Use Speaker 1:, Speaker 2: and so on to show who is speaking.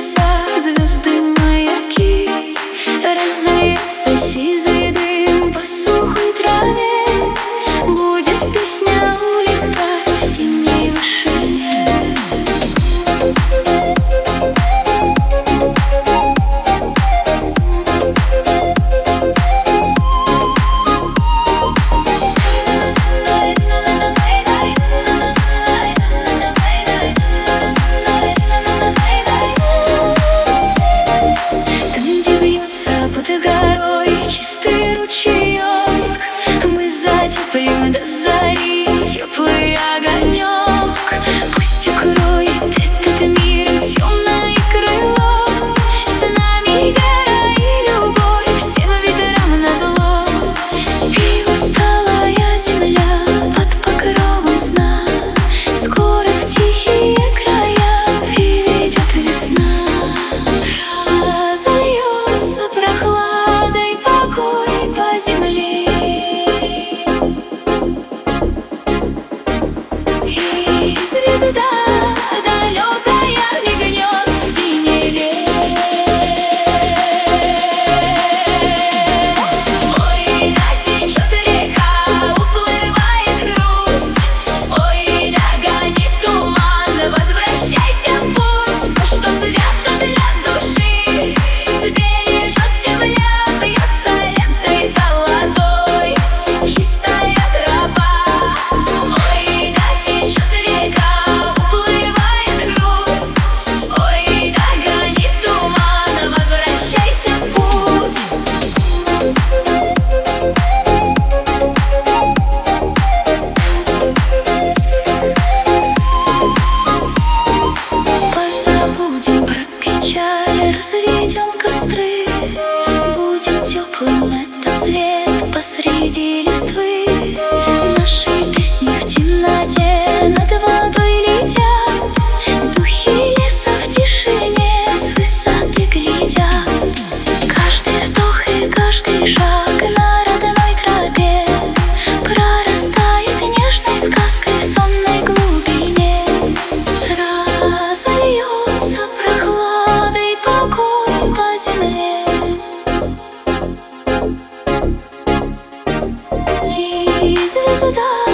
Speaker 1: небеса, звезды, маяки. Разольется сизый дым по сухой траве. Будет песня улетать в синей вышине. Чистый ручеек, мы затеплим до зари теплый огонек. Пусть укроет этот мир темное крыло. С нами вера и любовь всем ветрам назло. Спи, усталая земля, под покровом сна. Скоро в тихие края приведет весна. Разольется прохладой покой по земле, и звезда далекая мигнет в синеве. Ой, да течет река, уплывает грусть. Ой, да гонит туман, возвращайся в путь. Все, что свято для души, сбережет земля. Бьется лентой золотой чистая тропа. Ой, да течет река, уплывает грусть. Ой, да гонит туман, возвращайся в путь. Позабудем про печаль, разведем костры. Будет теплым этот цвет посреди листвы. Наши песни в темноте над водой летят. Духи леса в тишине с высоты глядят. Каждый вздох и каждый шаг на родной тропе прорастает нежной сказкой в сонной глубине. Разольется прохладой покой по земле, и звезда